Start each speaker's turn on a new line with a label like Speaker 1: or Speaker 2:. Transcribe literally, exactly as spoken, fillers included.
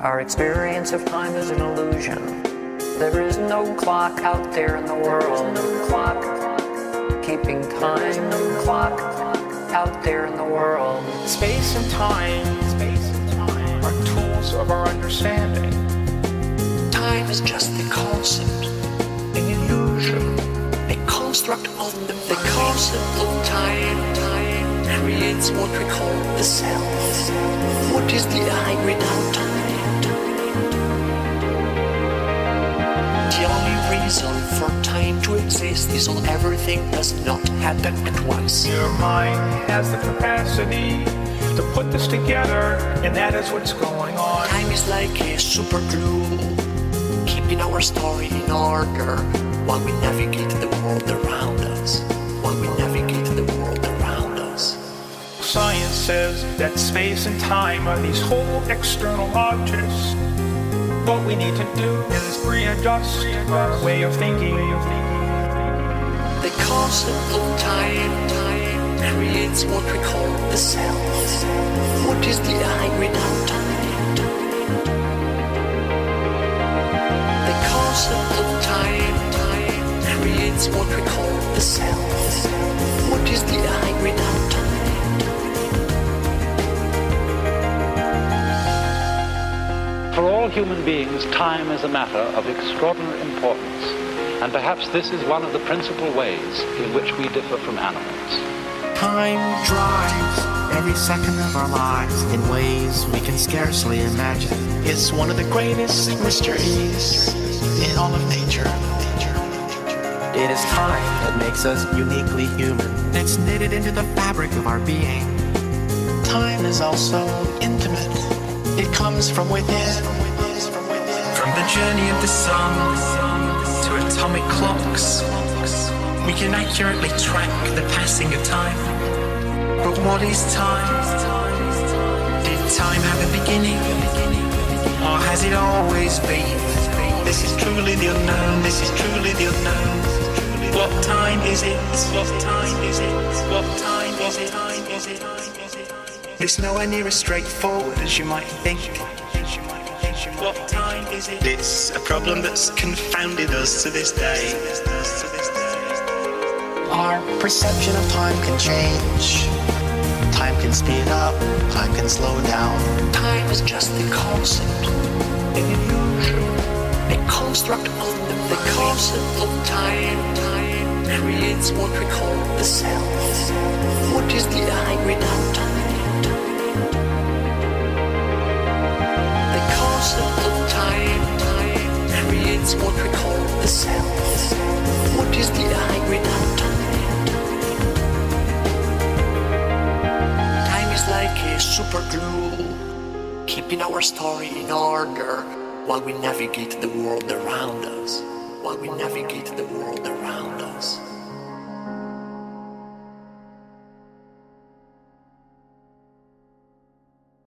Speaker 1: Our experience of time is an illusion. There is no clock out there in the world. No clock keeping time. No clock out there in the world.
Speaker 2: Space and time, space and time are tools of our understanding.
Speaker 3: Time is just a concept,
Speaker 2: An illusion.
Speaker 3: a construct of the mind. The concept of time, time creates what we call the self. What is the I without time? The only reason for time to exist is so everything does not happen at once.
Speaker 2: Your mind has the capacity to put this together, and that is what's going on.
Speaker 3: Time is like a super glue, keeping our story in order while we navigate the world around us. While we navigate the world around us.
Speaker 2: Science says that space and time are these whole external objects. What we need to do is readjust our way of thinking.
Speaker 3: The concept of time, time creates what we call the self. What is the I without time? The concept of time, time creates what we call the self. What is the I without time?
Speaker 4: For all human beings, time is a matter of extraordinary importance, and perhaps this is one of the principal ways in which we differ from animals.
Speaker 5: Time drives every second of our lives in ways we can scarcely imagine. It's one of the greatest mysteries in all of nature. It is time that makes us uniquely human. It's knitted into the fabric of our being. Time is also intimate. It comes from within.
Speaker 6: From the journey of the sun to atomic clocks, we can accurately track the passing of time. But what is time? Did time have a beginning? Or has it always been? This is truly the unknown, this is truly the unknown. What time is it? What time is it? What time is it? Time is it? It's nowhere near as straightforward as you might think. What time is it? It's a problem that's confounded us to this day.
Speaker 5: Our perception of time can change. Time can speed up, time can slow down.
Speaker 3: Time is just a concept, an illusion, a construct of the mind. The concept of time, time creates what we call the self. What is the I without time? The concept of time, time creates what we call the self. What is the I without time? Time is like a super glue, keeping our story in order while we navigate the world around us. While we navigate the world around us.